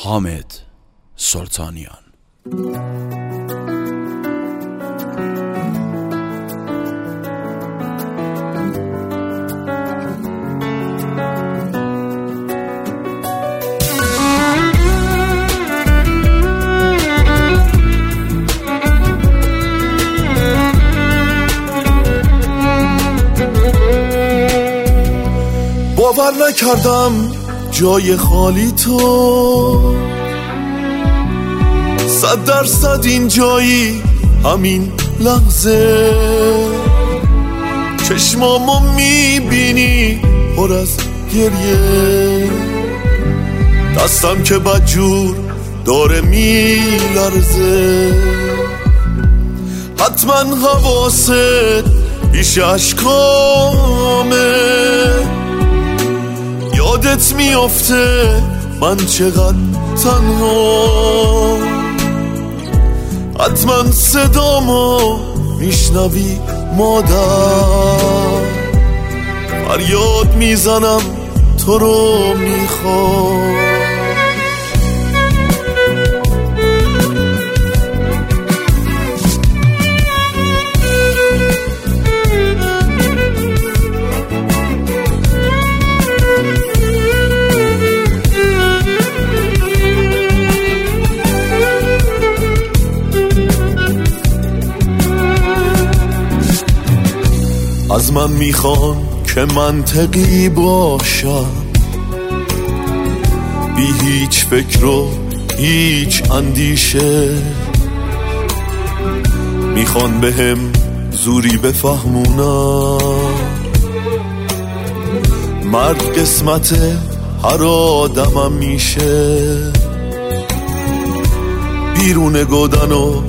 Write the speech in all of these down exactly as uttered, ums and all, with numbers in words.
حامد سلطانیان. باور نکردم جای خالی تو، صد درصد این جایی همین لحظه. چشمامو میبینی پر از گریه، دستم که بدجور داره میلرزه. حتما حواست پیش اشکامه، یادت میافته من چقدر تنها. حتما صدامو میشنوی مادر، فریاد میزنم تو رو میخوام. از من میخوان که منطقی باشم، بی هیچ فکر و هیچ اندیشه. میخوان بهم زوری بفهمونم مرد قسمت هر آدمم میشه. بیرون گودنو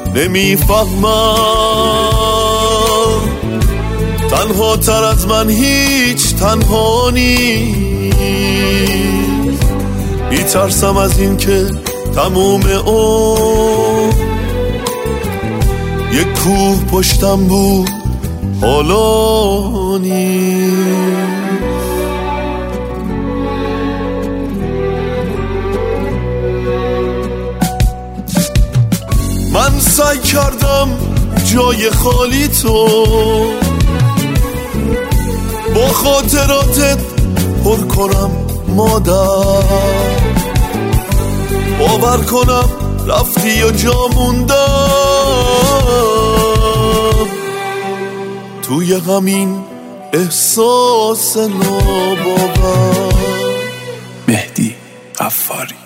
نمیفهمم، تنها تر از من هیچ تنها نیست. میترسم از این که تموم اون یک کوه پشتم بود حالا نیست. من سعی کردم جای خالی تو با خاطراتت پر کنم مادر. باور کنم رفتی و جا موندم توی همین احساس ناباور. مهدی غفاری.